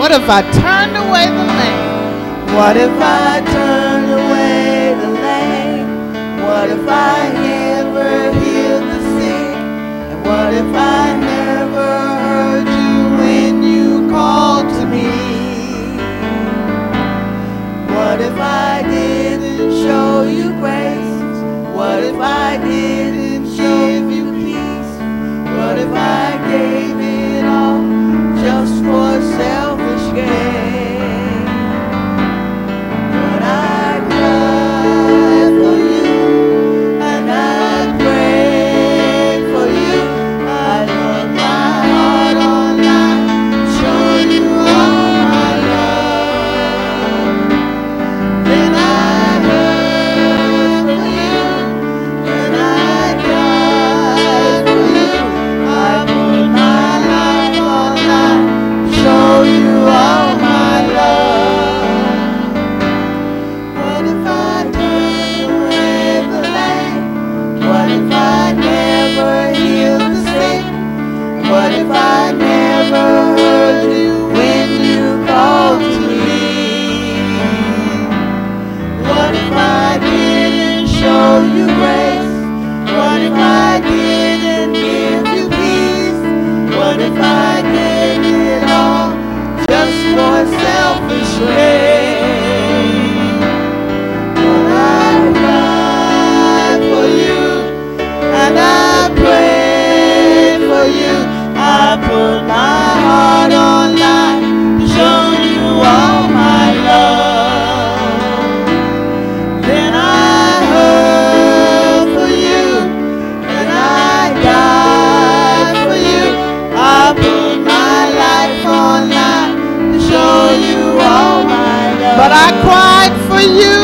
What if I turned away the lame? What if I turned away the lame? What if I never healed the sick? And what if I never heard you when you called to me? What if I didn't show you grace? What if I didn't give you peace? What if I gave it all just for selfish gain? But I cried for you, and I prayed for you. I put my heart online, showed you all my love. Then I heard from you, and I died for you. I put my life online, showed you all my love. What if I turned away the lame? What if I never healed the sick? What if I never heard you when you called to me? What if I didn't show you grace? What if I didn't give you peace? What if I gave it all just for selfish gain? But I cried for you, and I prayed for you. I put my heart online to show you all my love. Then I heard for you, and I died for you. I put my life online to show you all my love. But I cried for you,